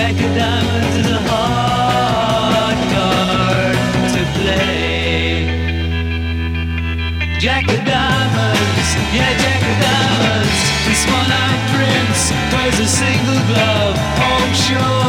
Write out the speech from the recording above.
Jack of Diamonds is a hard card to play. Jack of Diamonds, yeah, Jack of Diamonds, this one-eyed prince wears a single glove, home sure.